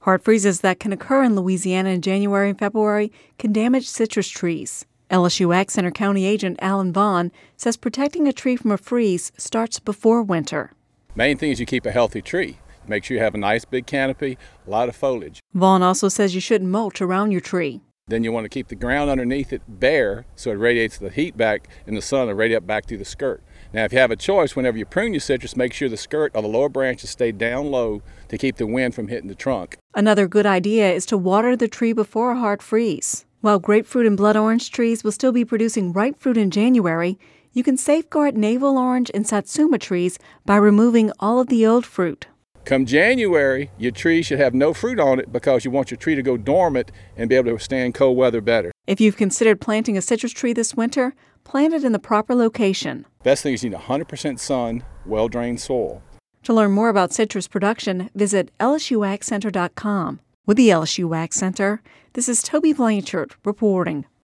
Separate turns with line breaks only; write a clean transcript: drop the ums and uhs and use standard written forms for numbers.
Hard freezes that can occur in Louisiana in January and February can damage citrus trees. LSU Ag Center County Agent Alan Vaughn says protecting a tree from a freeze starts before winter.
Main thing is you keep a healthy tree. Make sure you have a nice big canopy, a lot of foliage.
Vaughn also says you shouldn't mulch around your tree.
Then you want to keep the ground underneath it bare so it radiates the heat back in the sun and radiate back through the skirt. Now, if you have a choice, whenever you prune your citrus, make sure the skirt or the lower branches stay down low to keep the wind from hitting the trunk.
Another good idea is to water the tree before a hard freeze. While grapefruit and blood orange trees will still be producing ripe fruit in January, you can safeguard navel orange and satsuma trees by removing all of the old fruit.
Come January, your tree should have no fruit on it because you want your tree to go dormant and be able to withstand cold weather better.
If you've considered planting a citrus tree this winter, plant it in the proper location.
Best thing is you need 100% sun, well-drained soil.
To learn more about citrus production, visit lsuagcenter.com. With the LSU Ag Center, this is Toby Blanchard reporting.